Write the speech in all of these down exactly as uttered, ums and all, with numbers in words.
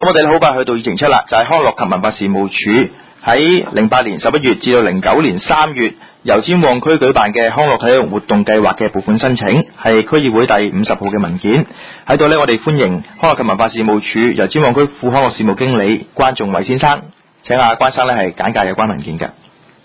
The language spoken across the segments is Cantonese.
咁我哋好快去到議程七啦，就係、是、康樂及文化事務署喺零八年十一月至到零九年三月由尖旺區舉辦嘅康樂體育活動計劃嘅撥款申請，係區議會第五十號嘅文件。喺度呢，我哋歡迎康樂及文化事務署由尖旺區副康樂事務經理關仲偉先生，請阿關生呢係簡介有關文件嘅。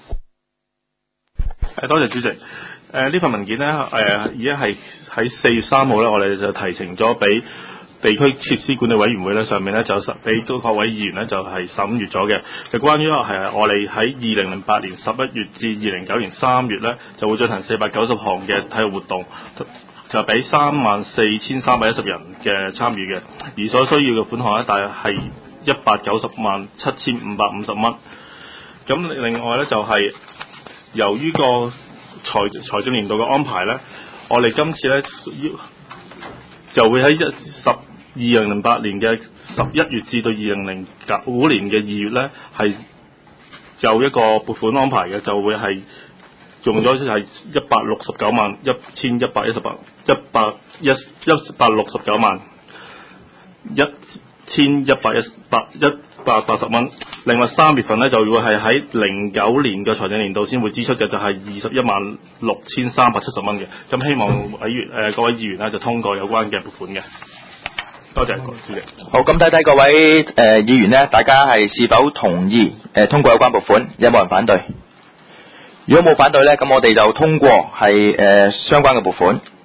誒，多謝主席。誒、呃，呢份文件呢，誒、呃，而家係喺四月三號呢，我哋就提呈咗俾地區設施管理委員會咧，上面咧就俾到各位議員咧就係、是、審閱咗嘅，就關於係我哋喺二零零八年十一月至二零九年三月咧就會進行四百九十項嘅體育活動，就俾三萬四千三百一十人嘅參與嘅，而所需要嘅款項咧大約係一百九十萬七千五百五十蚊。咁另外咧就係、是、由於個財財政年度嘅安排咧，我哋今次咧要就會喺一十二零零八年嘅十一月至到二零零九年嘅二月呢，係有一個撥款安排嘅，就會係用咗係一百六十九萬一千一百一十八一百一一百六十九萬一千一百一百一百八十蚊。另外三月份呢，就會係喺零九年嘅財政年度先會支出嘅，就係二十一萬六千三百七十蚊嘅。咁希望委員誒、呃、各位議員呢，就通過有關嘅撥款嘅。多謝主席。 好，咁睇睇各位誒、呃、議員呢，大家係是否同意誒、呃、通過有關撥款？有冇人反對？如果冇反對呢，咁我哋就通過係誒、呃、相關嘅撥款。